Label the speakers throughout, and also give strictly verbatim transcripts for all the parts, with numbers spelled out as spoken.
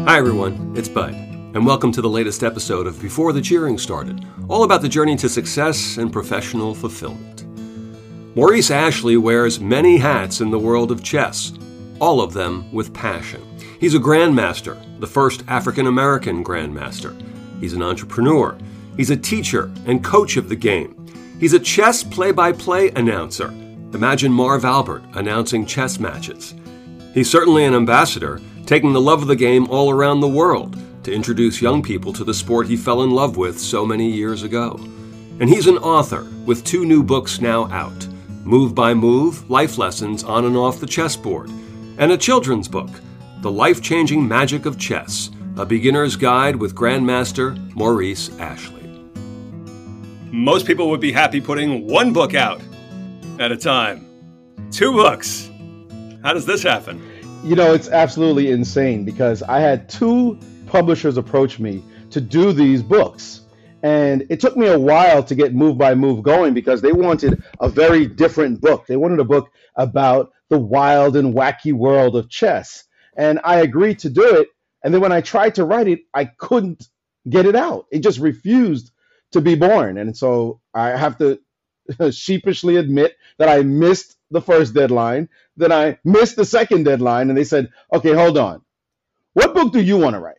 Speaker 1: Hi everyone, it's Bud, and welcome to the latest episode of Before the Cheering Started, all about the journey to success and professional fulfillment. Maurice Ashley wears many hats in the world of chess, all of them with passion. He's a grandmaster, the first African-American grandmaster. He's an entrepreneur. He's a teacher and coach of the game. He's a chess play-by-play announcer. Imagine Marv Albert announcing chess matches. He's certainly an ambassador, taking the love of the game all around the world to introduce young people to the sport he fell in love with so many years ago. And he's an author with two new books now out, Move by Move, Life Lessons on and Off the Chessboard, and a children's book, The Life-Changing Magic of Chess, a beginner's guide with Grandmaster Maurice Ashley. Most people would be happy putting one book out at a time. Two books. How does this happen?
Speaker 2: You know, it's absolutely insane because I had two publishers approach me to do these books. And it took me a while to get Move by Move going because they wanted a very different book. They wanted a book about the wild and wacky world of chess. And I agreed to do it. And then when I tried to write it, I couldn't get it out. It just refused to be born. And so I have to sheepishly admit that I missed the first deadline, then I missed the second deadline, and they said, okay, hold on. What book do you want to write?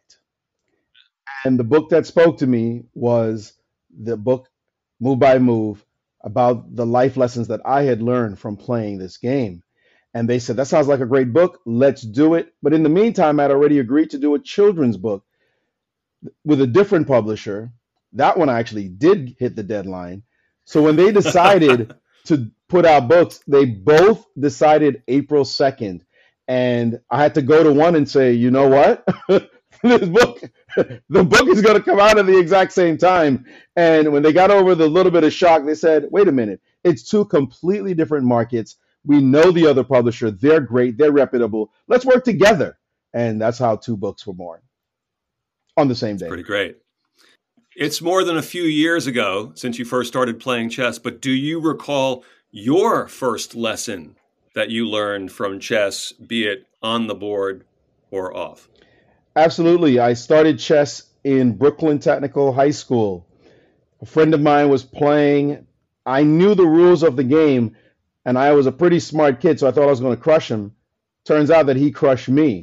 Speaker 2: And the book that spoke to me was the book Move by Move about the life lessons that I had learned from playing this game. And they said, that sounds like a great book. Let's do it. But in the meantime, I'd already agreed to do a children's book with a different publisher. That one actually did hit the deadline. So when they decided to put out books, they both decided April second. And I had to go to one and say, you know what? This book, the book is going to come out at the exact same time. And when they got over the little bit of shock, they said, wait a minute, it's two completely different markets. We know the other publisher. They're great. They're reputable. Let's work together. And that's how two books were born on the same day.
Speaker 1: Pretty great. It's more than a few years ago since you first started playing chess, but do you recall your first lesson that you learned from chess, be it on the board or off?
Speaker 2: Absolutely. I started chess in Brooklyn Technical High School. A friend of mine was playing. I knew the rules of the game, and I was a pretty smart kid, so I thought I was going to crush him. Turns out that he crushed me.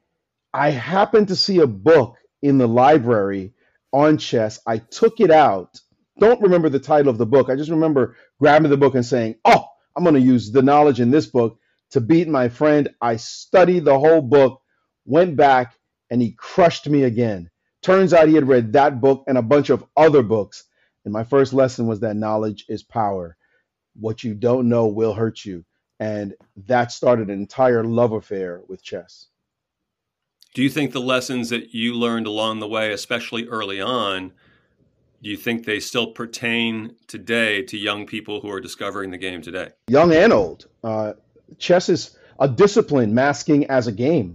Speaker 2: I happened to see a book in the library on chess. I took it out. Don't remember the title of the book. I just remember grabbing the book and saying, oh, I'm going to use the knowledge in this book to beat my friend. I studied the whole book, went back, and he crushed me again. Turns out he had read that book and a bunch of other books. And my first lesson was that knowledge is power. What you don't know will hurt you. And that started an entire love affair with chess.
Speaker 1: Do you think the lessons that you learned along the way, especially early on, do you think they still pertain today to young people who are discovering the game today?
Speaker 2: Young and old. Uh, chess is a discipline masking as a game.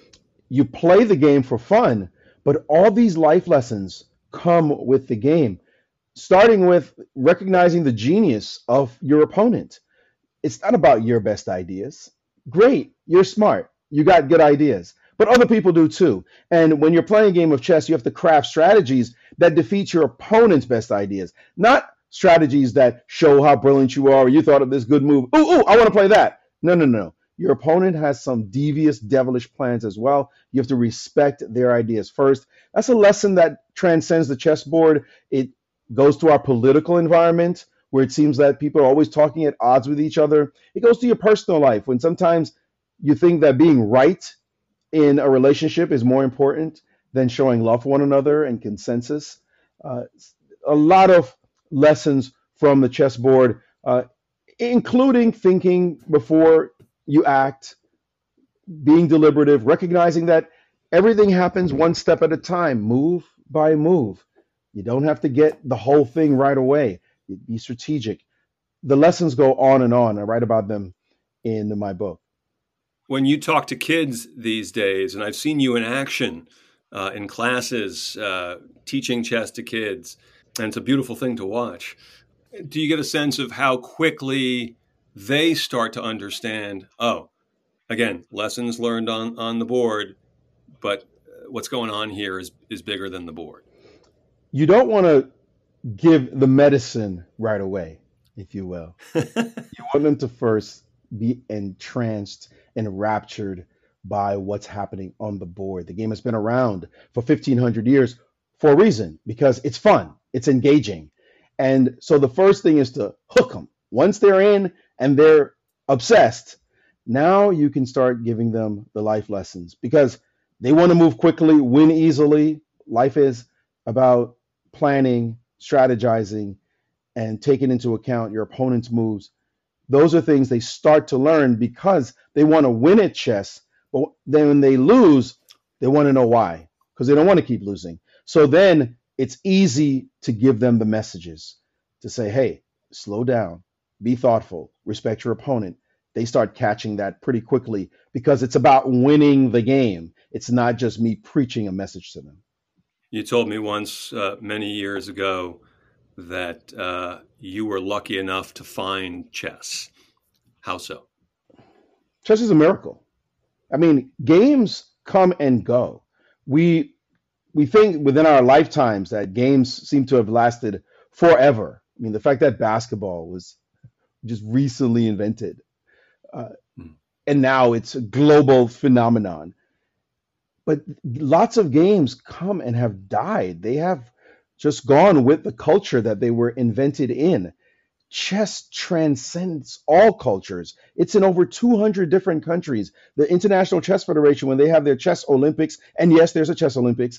Speaker 2: You play the game for fun, but all these life lessons come with the game, starting with recognizing the genius of your opponent. It's not about your best ideas. Great, you're smart. You got good ideas. But other people do too. And when you're playing a game of chess, you have to craft strategies that defeat your opponent's best ideas, not strategies that show how brilliant you are or you thought of this good move. Ooh, ooh, I want to play that. No, no, no. Your opponent has some devious, devilish plans as well. You have to respect their ideas first. That's a lesson that transcends the chessboard. It goes to our political environment where it seems that people are always talking at odds with each other. It goes to your personal life when sometimes you think that being right in a relationship is more important than showing love for one another and consensus. Uh, a lot of lessons from the chessboard, uh, including thinking before you act, being deliberative, recognizing that everything happens one step at a time, move by move. You don't have to get the whole thing right away. Be strategic. The lessons go on and on. I write about them in my book.
Speaker 1: When you talk to kids these days, and I've seen you in action uh, in classes, uh, teaching chess to kids, and it's a beautiful thing to watch. Do you get a sense of how quickly they start to understand, oh, again, lessons learned on, on the board, but what's going on here is is bigger than the board.
Speaker 2: You don't want to give the medicine right away, if you will. You want them to first be entranced and enraptured by what's happening on the board. The game has been around for fifteen hundred years for a reason, because it's fun, it's engaging. And so the first thing is to hook them. Once they're in and they're obsessed, now you can start giving them the life lessons, because they want to move quickly, win easily. Life is about planning, strategizing, and taking into account your opponent's moves. Those are things they start to learn because they want to win at chess. But then when they lose, they want to know why, because they don't want to keep losing. So then it's easy to give them the messages to say, hey, slow down, be thoughtful, respect your opponent. They start catching that pretty quickly because it's about winning the game. It's not just me preaching a message to them.
Speaker 1: You told me once, uh, many years ago, that uh, you were lucky enough to find chess. How so?
Speaker 2: Chess is a miracle. I mean, games come and go. We we think within our lifetimes that games seem to have lasted forever. I mean, the fact that basketball was just recently invented, uh, hmm. and now it's a global phenomenon. But lots of games come and have died. They have just gone with the culture that they were invented in. Chess transcends all cultures. It's in over two hundred different countries. The International Chess Federation, when they have their chess Olympics, and yes, there's a chess Olympics,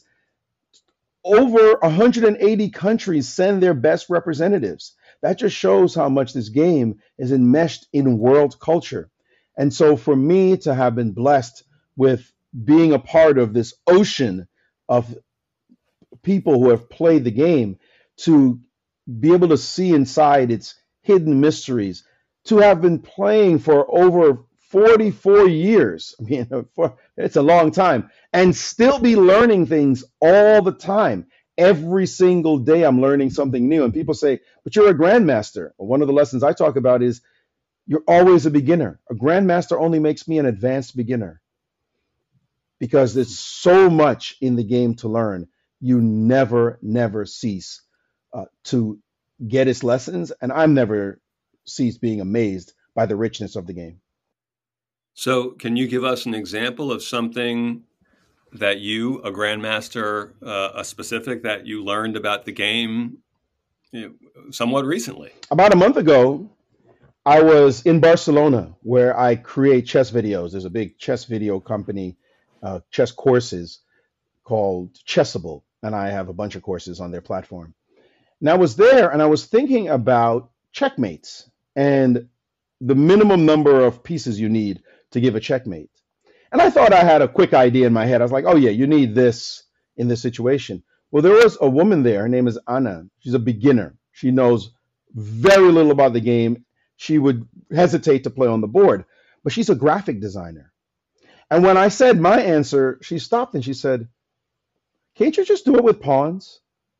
Speaker 2: over one hundred eighty countries send their best representatives. That just shows how much this game is enmeshed in world culture. And so for me to have been blessed with being a part of this ocean of people who have played the game, to be able to see inside its hidden mysteries, to have been playing for over forty-four years. I mean, for, it's a long time, and still be learning things all the time. Every single day I'm learning something new. And people say, but you're a grandmaster. One of the lessons I talk about is you're always a beginner. A grandmaster only makes me an advanced beginner, because there's so much in the game to learn. You never, never cease uh, to get its lessons. And I'm never cease being amazed by the richness of the game.
Speaker 1: So can you give us an example of something that you, a grandmaster, uh, a specific that you learned about the game, you know, somewhat recently? About
Speaker 2: a month ago, I was in Barcelona, where I create chess videos. There's a big chess video company, uh, chess courses, called Chessable, and I have a bunch of courses on their platform. And I was there, and I was thinking about checkmates and the minimum number of pieces you need to give a checkmate. And I thought I had a quick idea in my head. I was like, oh yeah, you need this in this situation. Well, there was a woman there. Her name is Anna. She's a beginner. She knows very little about the game. She would hesitate to play on the board, but she's a graphic designer. And when I said my answer, she stopped and she said, can't you just do it with pawns?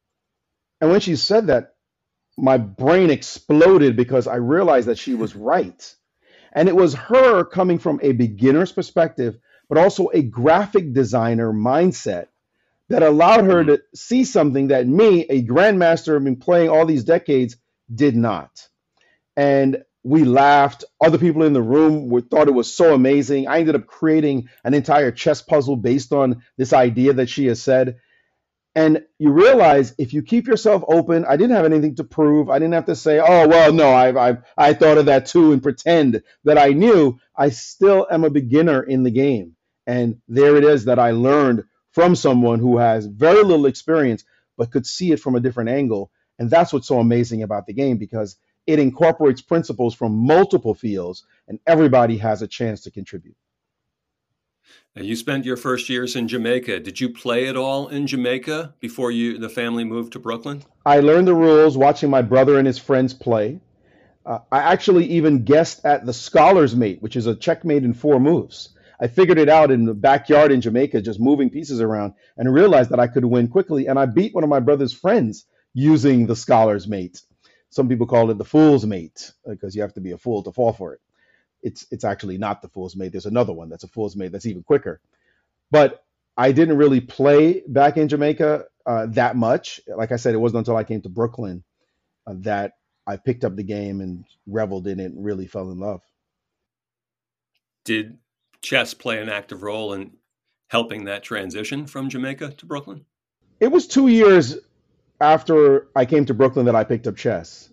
Speaker 2: And when she said that, my brain exploded, because I realized that she was right. And it was her coming from a beginner's perspective, but also a graphic designer mindset, that allowed her to see something that me, a grandmaster, have been playing all these decades, did not. And we laughed. Other people in the room were, thought it was so amazing. I ended up creating an entire chess puzzle based on this idea that she has said. And you realize, if you keep yourself open, I didn't have anything to prove. I didn't have to say, oh, well, no, I I I thought of that too, and pretend that I knew. I still am a beginner in the game. And there it is that I learned from someone who has very little experience, but could see it from a different angle. And that's what's so amazing about the game, because it incorporates principles from multiple fields, and everybody has a chance to contribute.
Speaker 1: Now, you spent your first years in Jamaica. Did you play at all in Jamaica before you the family moved to Brooklyn?
Speaker 2: I learned the rules watching my brother and his friends play. Uh, I actually even guessed at the Scholar's Mate, which is a checkmate in four moves. I figured it out in the backyard in Jamaica, just moving pieces around, and realized that I could win quickly. And I beat one of my brother's friends using the Scholar's Mate. Some people call it the Fool's Mate, because you have to be a fool to fall for it. It's it's actually not the Fool's Mate. There's another one that's a Fool's Mate that's even quicker. But I didn't really play back in Jamaica uh, that much. Like I said, it wasn't until I came to Brooklyn uh, that I picked up the game and reveled in it and really fell in love.
Speaker 1: Did chess play an active role in helping that transition from Jamaica to Brooklyn?
Speaker 2: It was two years after I came to Brooklyn that I picked up chess.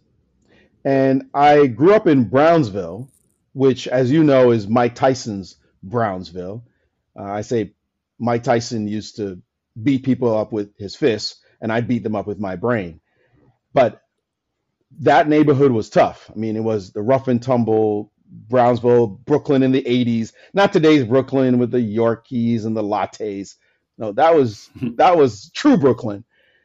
Speaker 2: And I grew up in Brownsville, which, as you know, is Mike Tyson's Brownsville. Uh, I say Mike Tyson used to beat people up with his fists, and I beat them up with my brain. But that neighborhood was tough. I mean, it was the rough and tumble Brownsville, Brooklyn in the eighties, not today's Brooklyn with the Yorkies and the lattes. No, that was that was true Brooklyn.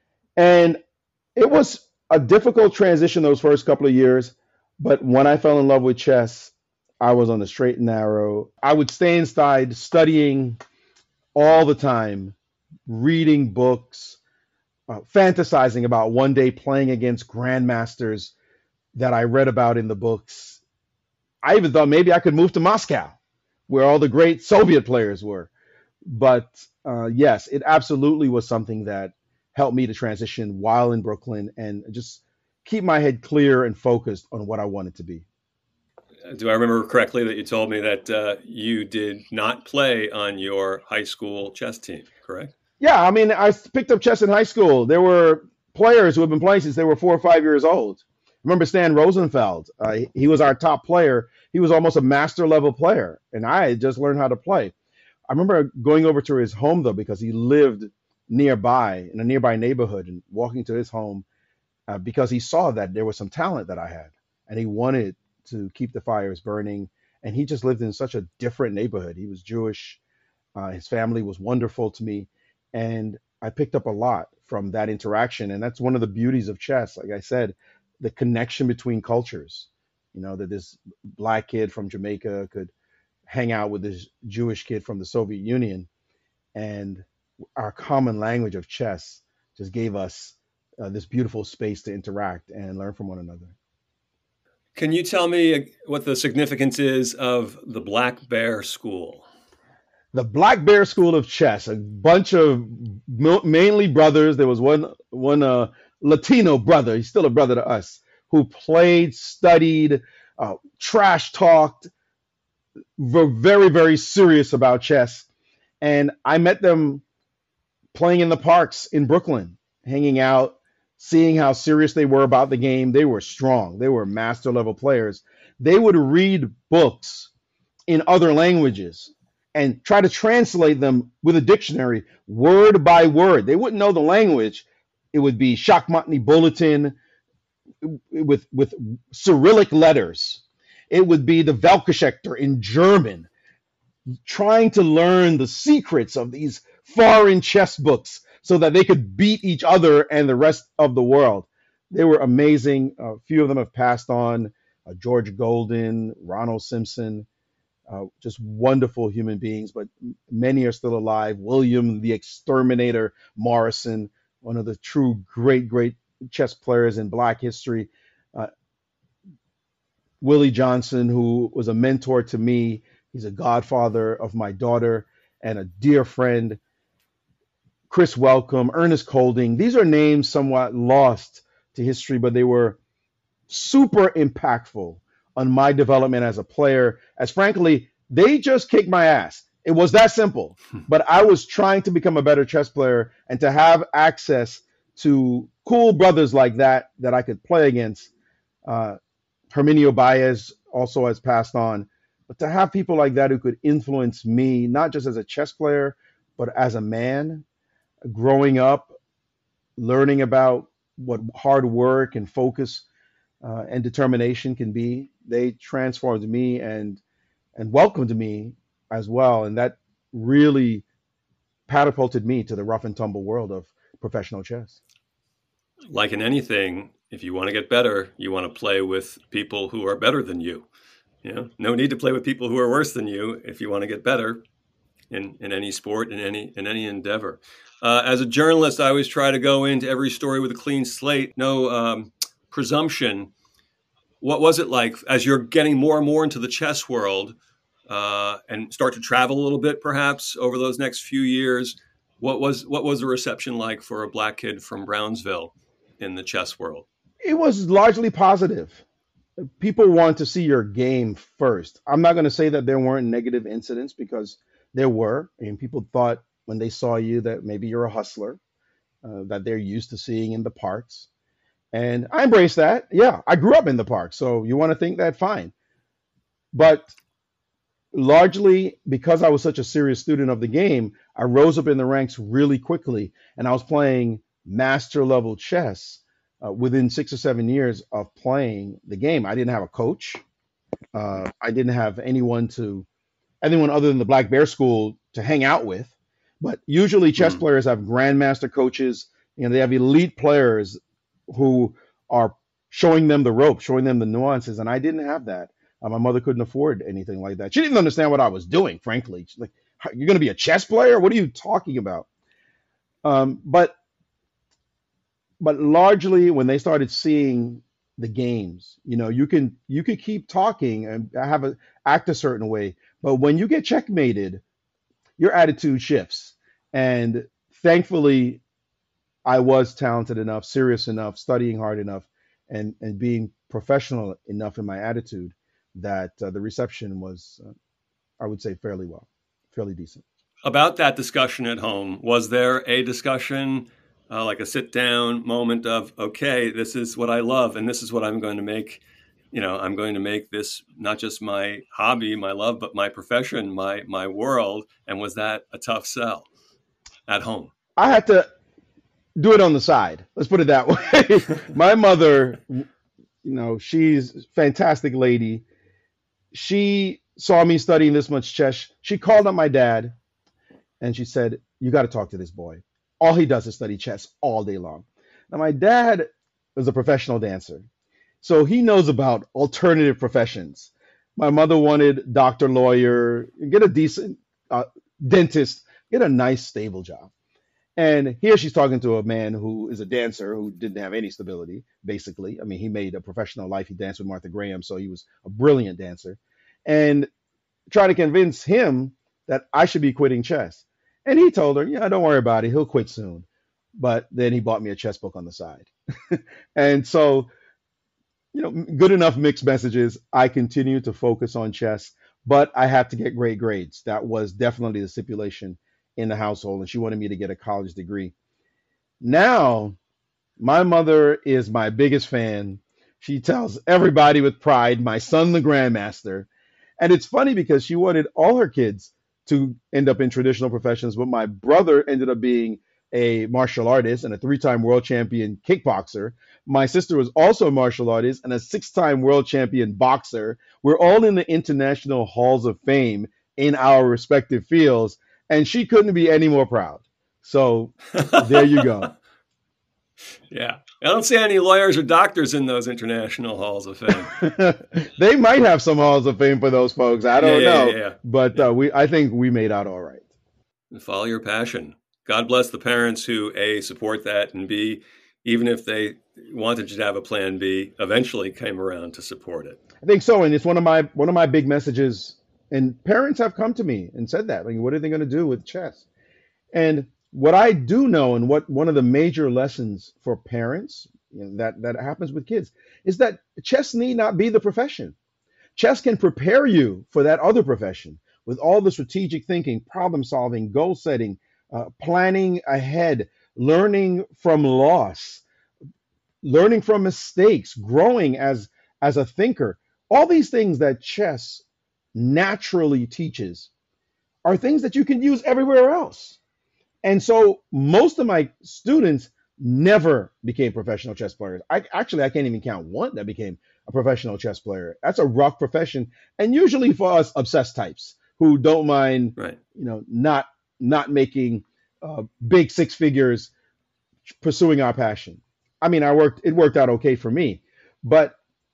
Speaker 2: And it was a difficult transition those first couple of years, but when I fell in love with chess, I was on the straight and narrow. I would stay inside studying all the time, reading books, uh, fantasizing about one day playing against grandmasters that I read about in the books. I even thought maybe I could move to Moscow, where all the great Soviet players were. But uh, yes, it absolutely was something that helped me to transition while in Brooklyn and just keep my head clear and focused on what I wanted to be.
Speaker 1: Do I remember correctly that you told me that uh, you did not play on your high school chess team, correct?
Speaker 2: Yeah, I mean, I picked up chess in high school. There were players who have been playing since they were four or five years old. Remember Stan Rosenfeld? Uh, he was our top player. He was almost a master level player, and I had just learned how to play. I remember going over to his home, though, because he lived nearby, in a nearby neighborhood, and walking to his home uh, because he saw that there was some talent that I had, and he wanted to keep the fires burning. And he just lived in such a different neighborhood. He was Jewish. Uh, his family was wonderful to me. And I picked up a lot from that interaction. And that's one of the beauties of chess. Like I said, the connection between cultures, you know, that this black kid from Jamaica could hang out with this Jewish kid from the Soviet Union. And our common language of chess just gave us uh, this beautiful space to interact and learn from one another.
Speaker 1: Can you tell me what the significance is of the Black Bear School?
Speaker 2: The Black Bear School of Chess, a bunch of mainly brothers. There was one one uh, Latino brother, he's still a brother to us, who played, studied, uh, trash talked, were very, very serious about chess. And I met them playing in the parks in Brooklyn, hanging out, seeing how serious they were about the game. They were strong. They were master level players. They would read books in other languages and try to translate them with a dictionary, word by word. They wouldn't know the language. It would be Shakmatny Bulletin with, with Cyrillic letters. It would be the Weltgeschichte in German, trying to learn the secrets of these foreign chess books so that they could beat each other and the rest of the world. They were amazing. A few of them have passed on. Uh, George Golden, Ronald Simpson, uh, just wonderful human beings, but many are still alive. William the Exterminator Morrison, one of the true great, great chess players in Black history. Uh, Willie Johnson, who was a mentor to me. He's a godfather of my daughter and a dear friend. Chris Welcome, Ernest Colding. These are names somewhat lost to history, but they were super impactful on my development as a player, as frankly, they just kicked my ass. It was that simple. But I was trying to become a better chess player, and to have access to cool brothers like that that I could play against. Uh, Herminio Baez also has passed on. But to have people like that who could influence me, not just as a chess player, but as a man, growing up, learning about what hard work and focus uh, and determination can be, they transformed me and and welcomed me as well. And that really catapulted me to the rough and tumble world of professional chess.
Speaker 1: Like in anything, if you want to get better, you want to play with people who are better than you. You know, no need to play with people who are worse than you if you want to get better in, in any sport, in any in any endeavor. Uh, as a journalist, I always try to go into every story with a clean slate, no um, presumption. What was it like as you're getting more and more into the chess world uh, and start to travel a little bit, perhaps, over those next few years? What was what was the reception like for a black kid from Brownsville in the chess world?
Speaker 2: It was largely positive. People want to see your game first. I'm not going to say that there weren't negative incidents, because there were. And people thought when they saw you that maybe you're a hustler, uh, that they're used to seeing in the parks. And I embrace that. Yeah, I grew up in the park. So you want to think that, fine. But largely because I was such a serious student of the game, I rose up in the ranks really quickly. And I was playing master level chess uh, within six or seven years of playing the game. I didn't have a coach. Uh, I didn't have anyone to, anyone other than the Black Bear School to hang out with. But usually chess
Speaker 1: Mm.
Speaker 2: players have grandmaster coaches. You know, they have elite players who are showing them the ropes, showing them the nuances. And I didn't have that. Uh, my mother couldn't afford anything like that. She didn't understand what I was doing, frankly. She's like, "How- you're going to be a chess player? What are you talking about?" Um, but but largely when they started seeing the games, you know, you can you could keep talking and have a act a certain way, but when you get checkmated, your attitude shifts. And thankfully, I was talented enough, serious enough, studying hard enough, and and being professional enough in my attitude that uh, the reception was, uh, I would say, fairly well, fairly decent.
Speaker 1: About that discussion at home, was there a discussion, uh, like a sit down moment of, okay, this is what I love and this is what I'm going to make, you know, I'm going to make this not just my hobby, my love, but my profession, my my world. And was that a tough sell at home?
Speaker 2: I had to do it on the side. Let's put it that way. My mother, you know, she's a fantastic lady. She saw me studying this much chess. She called up my dad and she said, "You got to talk to this boy. All he does is study chess all day long." Now, my dad was a professional dancer, so he knows about alternative professions. My mother wanted doctor, lawyer, get a decent uh, dentist, get a nice, stable job. And here she's talking to a man who is a dancer who didn't have any stability, basically. I mean, he made a professional life. He danced with Martha Graham, so he was a brilliant dancer. And trying to convince him that I should be quitting chess. And he told her, "Yeah, don't worry about it. He'll quit soon." But then he bought me a chess book on the side. And so, you know, good enough mixed messages. I continue to focus on chess, but I have to get great grades. That was definitely the stipulation in the household, and she wanted me to get a college degree. Now, my mother is my biggest fan. She tells everybody with pride, "My son, the grandmaster." And it's funny because she wanted all her kids to end up in traditional professions, but my brother ended up being a martial artist and a three-time world champion kickboxer. My sister was also a martial artist and a six-time world champion boxer. We're all in the international halls of fame in our respective fields, and she couldn't be any more proud. So there you go.
Speaker 1: Yeah. I don't see any lawyers or doctors in those international halls of fame.
Speaker 2: They might have some halls of fame for those folks. I don't
Speaker 1: Yeah, yeah,
Speaker 2: know,
Speaker 1: yeah, yeah.
Speaker 2: but
Speaker 1: Yeah.
Speaker 2: uh, we I think we made out all right.
Speaker 1: Follow your passion. God bless the parents who, A, support that, and B, even if they wanted you to have a plan B, eventually came around to support it.
Speaker 2: I think so, and it's one of my one of my big messages. And parents have come to me and said that, like, what are they going to do with chess? And what I do know, and what one of the major lessons for parents, you know, that that happens with kids, is that chess need not be the profession. Chess can prepare you for that other profession with all the strategic thinking, problem solving, goal setting, uh, planning ahead, learning from loss, learning from mistakes, growing as as a thinker. All these things that chess naturally teaches are things that you can use everywhere else. And so most of my students never became professional chess players. I actually I can't even count one that became a professional chess player. That's a rough profession, and usually for us obsessed types who don't mind,
Speaker 1: Right.
Speaker 2: you know, not not making uh, big six figures pursuing our passion. I mean, I worked it worked out okay for me, but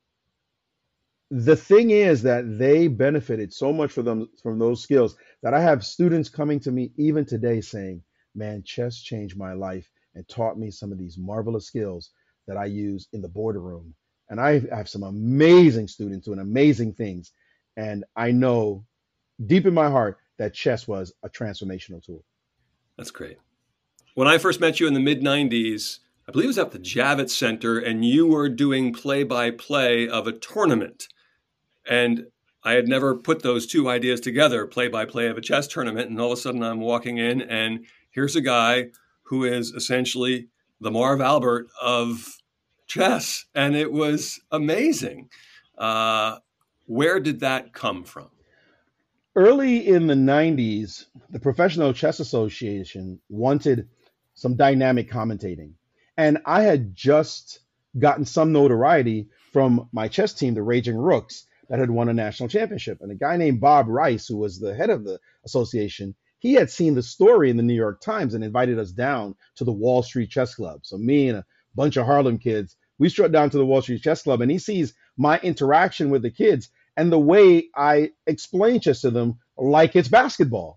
Speaker 2: the thing is that they benefited so much from them from those skills that I have students coming to me even today saying, "Man, chess changed my life and taught me some of these marvelous skills that I use in the boardroom." And I have some amazing students doing amazing things. And I know deep in my heart that chess was a transformational tool.
Speaker 1: That's great. When I first met you in the mid nineties, I believe it was at the Javits Center, and you were doing play-by-play of a tournament. And I had never put those two ideas together, play-by-play of a chess tournament. And all of a sudden I'm walking in and here's a guy who is essentially the Marv Albert of chess. And it was amazing. Uh, where did that come from?
Speaker 2: Early in the nineties, the Professional Chess Association wanted some dynamic commentating. And I had just gotten some notoriety from my chess team, the Raging Rooks, that had won a national championship. And a guy named Bob Rice, who was the head of the association, he had seen the story in the New York Times and invited us down to the Wall Street Chess Club. So me and a bunch of Harlem kids, we strut down to the Wall Street Chess Club, and he sees my interaction with the kids and the way I explain chess to them like it's basketball.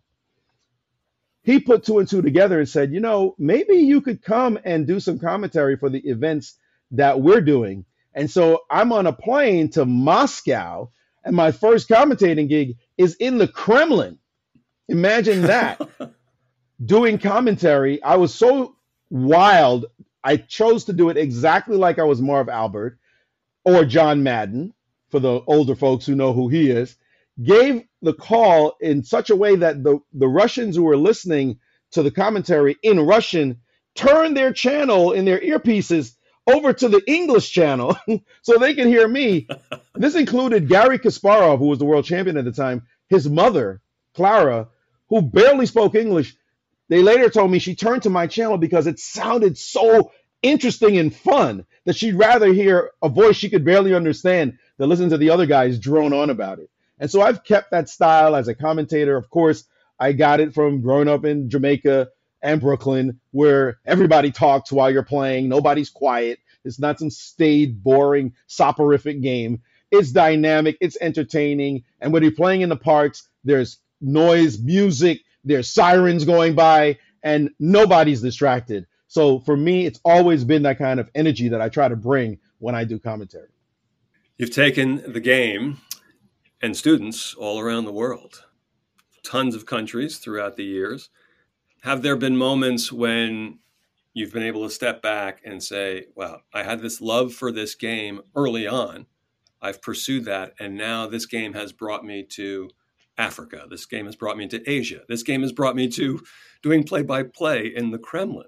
Speaker 2: He put two and two together and said, you know, maybe you could come and do some commentary for the events that we're doing. And so I'm on a plane to Moscow, and my first commentating gig is in the Kremlin. Imagine that. Doing commentary. I was so wild. I chose to do it exactly like I was Marv Albert or John Madden, for the older folks who know who he is. Gave the call in such a way that the, the Russians who were listening to the commentary in Russian turned their channel in their earpieces over to the English channel so they could hear me. This included Garry Kasparov, who was the world champion at the time, his mother, Clara, who barely spoke English. They later told me she turned to my channel because it sounded so interesting and fun that she'd rather hear a voice she could barely understand than listen to the other guys drone on about it. And so I've kept that style as a commentator. Of course, I got it from growing up in Jamaica and Brooklyn, where everybody talks while you're playing. Nobody's quiet. It's not some staid, boring, soporific game. It's dynamic. It's entertaining. And when you're playing in the parks, there's noise, music, there's sirens going by, and nobody's distracted. So for me, it's always been that kind of energy that I try to bring when I do commentary.
Speaker 1: You've taken the game and students all around the world, tons of countries throughout the years. Have there been moments when you've been able to step back and say, wow, I had this love for this game early on. I've pursued that. And now this game has brought me to Africa. This game has brought me to Asia. This game has brought me to doing play-by-play in the Kremlin.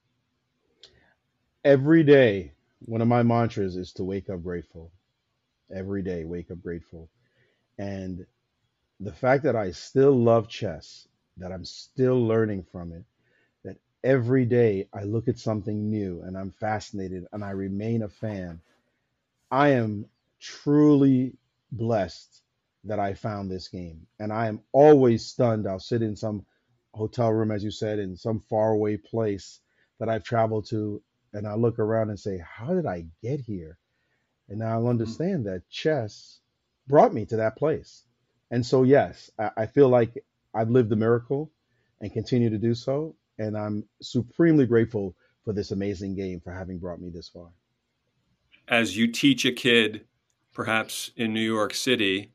Speaker 2: Every day, one of my mantras is to wake up grateful. Every day, wake up grateful. And the fact that I still love chess, that I'm still learning from it, that every day I look at something new and I'm fascinated and I remain a fan, I am truly blessed that I found this game. And I am always stunned. I'll sit in some hotel room, as you said, in some faraway place that I've traveled to, and I look around and say, how did I get here? And now I'll understand that chess brought me to that place. And so, yes, I, I feel like I've lived a miracle and continue to do so. And I'm supremely grateful for this amazing game for having brought me this far.
Speaker 1: As you teach a kid, perhaps in New York City,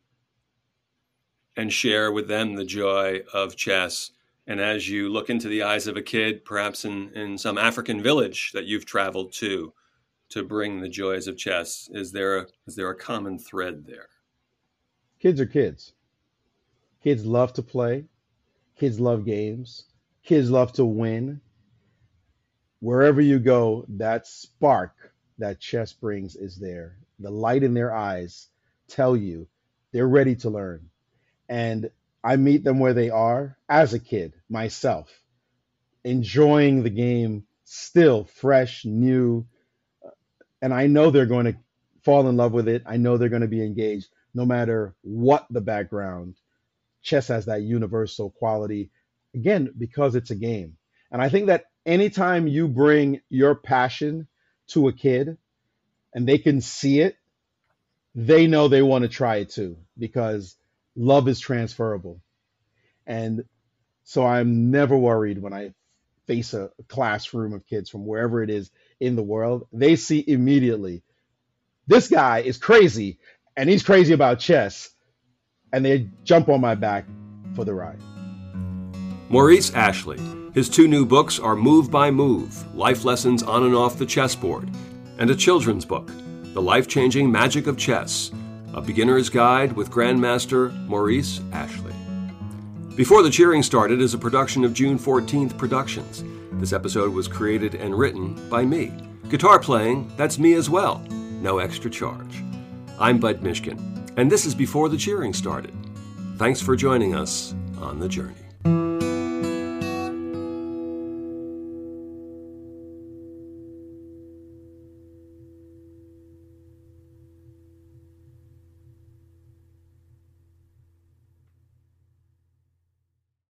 Speaker 1: and share with them the joy of chess, and as you look into the eyes of a kid, perhaps in, in some African village that you've traveled to, to bring the joys of chess, is there a, is there a common thread there?
Speaker 2: Kids are kids. Kids love to play. Kids love games. Kids love to win. Wherever you go, that spark that chess brings is there. The light in their eyes tell you they're ready to learn. And I meet them where they are as a kid, myself, enjoying the game, still fresh, new. And I know they're going to fall in love with it. I know they're going to be engaged no matter what the background. Chess has that universal quality, again, because it's a game. And I think that anytime you bring your passion to a kid and they can see it, they know they want to try it too, because love is transferable. And so I'm never worried when I face a classroom of kids from wherever it is in the world. They see immediately, this guy is crazy and he's crazy about chess, and they jump on my back for the ride.
Speaker 1: Maurice Ashley. His two new books are Move by Move, Life Lessons on and Off the Chessboard, and a children's book, The Life-Changing Magic of Chess, a beginner's guide with Grandmaster Maurice Ashley. Before the Cheering Started is a production of June fourteenth Productions. This episode was created and written by me. Guitar playing, that's me as well. No extra charge. I'm Bud Mishkin, and this is Before the Cheering Started. Thanks for joining us on the journey.